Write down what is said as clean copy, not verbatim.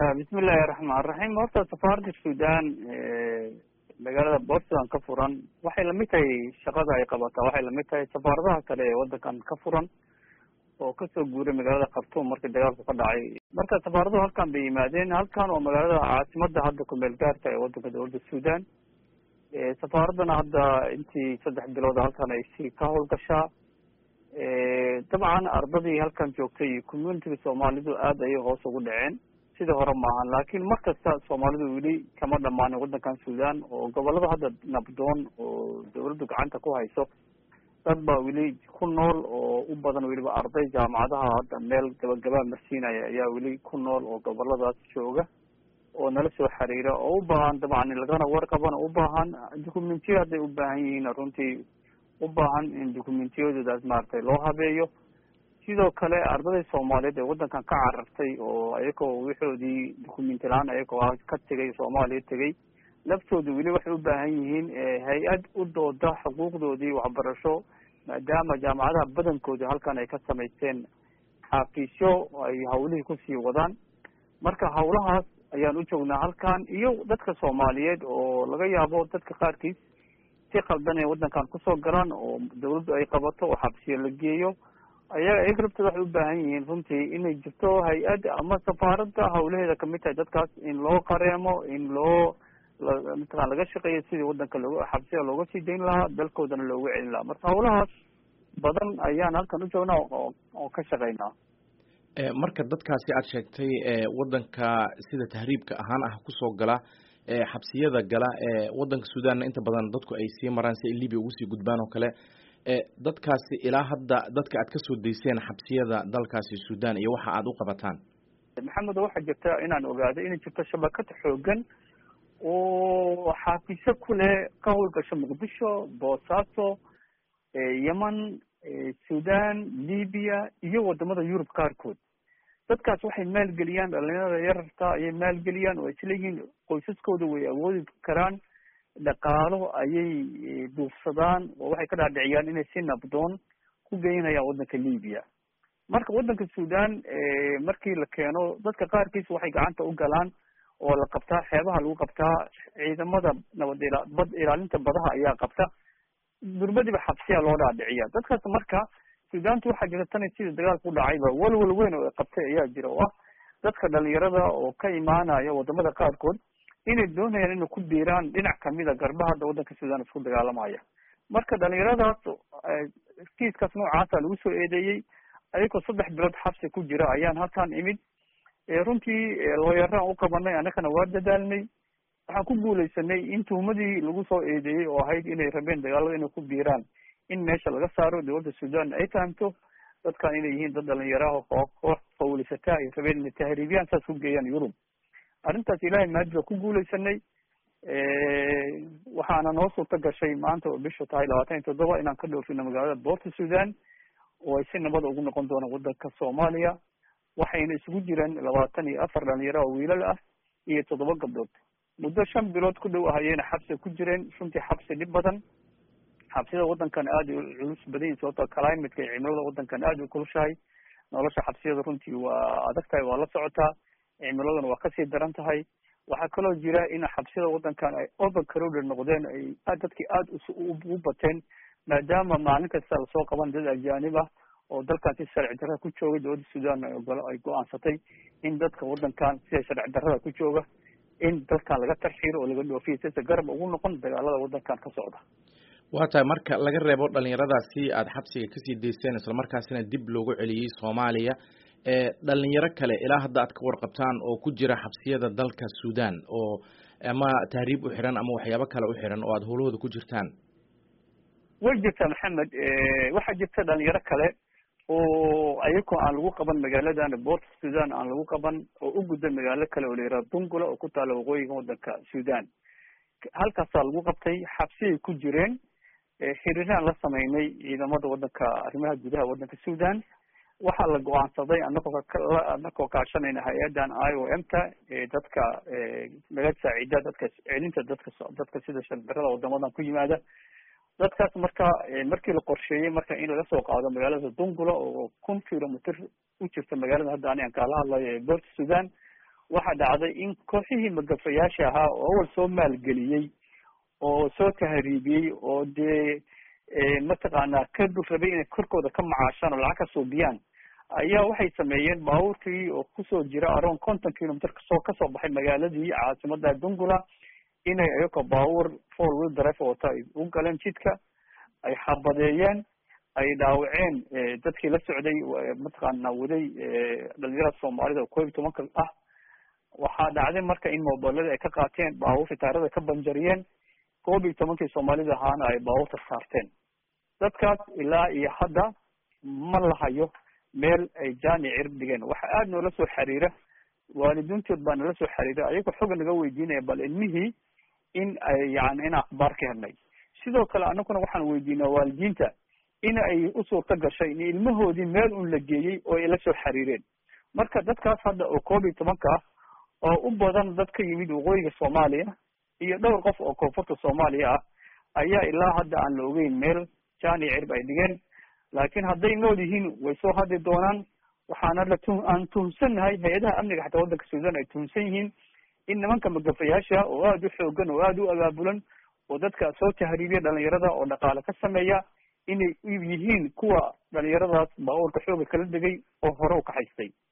bismillahi raxmaan raxiim. horta safaarada sudan magaalada Portland ka furan waxay lamid tahay shaqada ay qabataa, waxay lamid tahay safaaradaha kale ee wadankan ka furan oo kasoo guuray magaalada Khartoum markii dagaalku ka dhacay. marka safaaradaha halkan bay yimaadeen, halkan oo magaalada caasimada hadda ku meel gaarka ee wadanka dowladda Sudan. safaaradana hadda intii 3 bilood halkan ay si ka howlgashaa. dabcan ardadii halkan joogtay community Soomaalidu aad ay hoos ugu dhaceen sida hore maahan, laakiin markasta Soomaalidu weli kama dhamaan wadankan Sudan oo gobolada hadda nabdoon oo dowladdu gacanta ku hayso dad baa weli ku nool oo u badan weliba arday jaamacadaha hadda meel gabagaba marsiinaya ayaa weli ku nool oo goboladaas jooga oo nala soo xiriira oo u baahan dabcan lagana warqabana u baahan dokumentiyo hadday u baahan yihiin runtii u baahan in dokumentiyadoodaas maaragtay loo habeeyo. sidoo kale ardayda Soomaaliyeed ee wadankan ka carartay oo ayagoo wixoodii dokumenti laan ayagoo ka tegay Soomaaliya tegay laftoodu weli waxay u baahan yihiin hay-ad u dooda xuquuqdoodii waxbarasho, maadaama jaamacadaha badankooda halkan ay ka samaysteen xafiisyo ay hawlihii kusii wadaan. marka hawlahaas ayaan u joognaa halkan, iyo dadka Soomaaliyeed oo laga yaabo dadka qaarkiis si qaldan ee wadankan kusoo galaan oo dawladdu ay qabato oo xabsiyo la geeyo. ayaga rabta waxay u baahan yihiin runtii inay jirto hay-ad ama safaarada hawlaheeda kamid tahay dadkaas in loo qareemo, in loo mataqan laga shaqeeyo sidii wadanka looga xabsiga looga sii dayn lahaa, dalkoodana loogu celin lahaa. marka hawlahaas badan ayaan halkan u joognaa oo ka shaqeynaa. marka dadkaasi aad sheegtay wadanka sida tahriibka ahaan ah kusoo gala xabsiyada gala wadanka Sudan inta badan dadku ay sii maraan si Liibiya ugu sii gudbaan oo kale. dadkaasi ilaa hadda dadka aad ka soo deyseen xabsiyada dalkaasi Sudan iyo waxa aad u qabataan. maxamed, waxaa jirta inaan ogaado inay jirto shabakad xoogan oo xafiisyo ku leh ka howlgasha Muqdisho, Boosaaso, Yemen, Sudan, Liibiya iyo wadamada Yurub qaarkood. dadkaas waxay maalgeliyaan dhalinyarada yararta ayay maalgeliyaan oo isleeyihiin qoysaskooda way awoodi karaan, dhaqaalo ayay duufsadaan oo waxay ka dhaadhiciyaan inay si nabdoon ku geynayaan wadanka Liibiya. marka wadanka Sudan markii la keeno dadka qaarkiis waxay gacanta u galaan oo la qabtaa xeebaha lagu qabtaa, ciidamada bad ilaalinta badaha ayaa qabta, durbadiba xabsiya loo dhaadhiciya. dadkaas marka Sudantu waxaa jirta tan sida dagaalku u dhacayba walwal weyn oo qabtay ayaa jira oo ah dadka dhalinyarada oo ka imaanaya wadamada qaarkood inay doonayaan inay ku biiraan dhinac kamida garbaha hadda wadanka Sudan isku dagaalamaya. marka dhalinyaradaas kiiskaas noocaasa lagu soo eedeeyey ayagoo 3 bilood xabsi ku jira ayaan halkan imid. runtii looyaraan u qabanay, annagana waa dadaalnay, waxaan ku guuleysanay in tuhumadii lagu soo eedeeyey oo ahayd inay rabeen dagaalada inay ku biiraan in meesha laga saaro. dowladda Sudan ay fahamto dadkan inay yihiin dad dhalinyaraha oo koox qawlisata ay rabeen inay tahriibiyaan saas ku geeyaan Yurub. arrintaas ilaahay maadba ku guuleysanay. waxaana noo suurta gashay maanta oo bishu tahay 27 inaan ka dhoofino magaalada Port Sudan oo ay si nabad ugu noqon doonaan wadanka Soomaaliya. waxayna isugu jiraan 24 dhalinyaro oo wiilal ah iyo 7 gabdhood. muddo 5 bilood ku dhow ahayeen xabsi ku jireen. runtii xabsi dhib badan, xabsida wadankan aad u culus badan yihiin sababtoo climate-ka iyo cimilada wadankan aad u kulushahay. nolosha xabsiyada runtii waa adag tahay, waa la socotaa, cimiladuna waa kasii daran tahay. waxaa kaloo jira in xabsiyada wadankan ay overcrowded noqdeen, ay dadkii aad u bateen maadaama maalin kasta lasoo qaban dad ajaanib ah oo dalkan si sharci darrada ku joogay. dowladda Sudan ay go-aansatay in dadka wadankan sida sharci darrada ku jooga in dalkan laga tarxiiro oo laga dhoofiyo si garab ugu noqon dagaalada wadankan ka socda. waa tahay marka laga reebo dhalinyaradaasi aad xabsiga kasii deyseen isla markaasina dib loogu celiyey Soomaaliya, dhalinyaro kale ilaa hadda aad ka warqabtaan oo ku jira xabsiyada dalka Sudan oo ama tahriib u xiran ama waxyaabo kale u xiran oo aad howlahooda ku jirtaan? way jirtaa Maxamed. waxaa jirta dhalinyaro kale oo ayagoo aan lagu qaban magaaladan Port Sudan aan lagu qaban oo u gudbay magaalo kale oo la yiraahdo Dungula oo ku taala waqooyiga wadanka Sudan. halkaasaa lagu qabtay, xabsiyay ku jireen. xiriiraan la sameynay ciidamada wadanka arrimaha gudaha wadanka Sudan. waxaa la go-aansaday anagoo kaashanayna hay-adan IOM-ta dadka naga saacida dadka celinta dadka sida shardarada wadamadan ku yimaada. dadkaas markii la qorsheeyey in laga soo qaado magaalada Dungula oo 1 kilometer u jirta magaalada hadda aan kala hadlayo Port Sudan waxaa dhacday in kooxihii magafayaasha ahaa oo awal soo maalgeliyey oo soo tahriibiyey oo dee mataqaanaa ka rabay inay korkooda ka macaashaan oo lacag ka suubiyaan ayaa waxay sameeyeen baabuurkii oo kusoo jira around 50 kilometer kasoo baxay magaaladii caasimada Dongula inay ayako baabuur 4-wheel drive wata ay u galeen jidka ay xabadeeyeen ay dhaawaceen dadkii la socday mataqaanaa waday dhalinyarada Soomaalida oo 12 ah waxaa dhacday marka in mobilada ay ka qaateen baabuurta taarada ka banjariyeen 12 Soomaalida ahaana ay baabuurta saarteen dadkaas ilaa iyo hadda ma lahayo meel ay jaani cirb dhigeen waxa aad noola soo xiriira waalidiintood baa nala soo xiriira ayagoo xog naga weydiinaya bal ilmihii in ay yani in akhbaar ka helnay sidoo kale anaguna waxaan weydiinaa waalidiinta in ay u suurta gashay in ilmahoodii meel un la geeyey oo ay la soo xiriireen marka dadkaas hadda oo 12 ah oo u badan dad ka yimid waqooyiga Soomaaliya iyo dhowr qof oo koonfurta Soomaaliya ah ayaa ilaa hadda aan la ogeyn meel jaani cirb ay dhigeen laakiin hadday nool yihiin way soo hadli doonaan waxaana aan tuhunsannahay hay-adaha amniga xataa waddanka Suudaan ay tuhunsan yihiin in nimanka magafayaasha oo aada u xoogan oo aada u abaabulan oo dadka soo tahriibiya dhalinyarada oo dhaqaale ka sameeya inay yihiin kuwa dhalinyaradaas baabuurka xooga kala degay oo hore u kaxaystay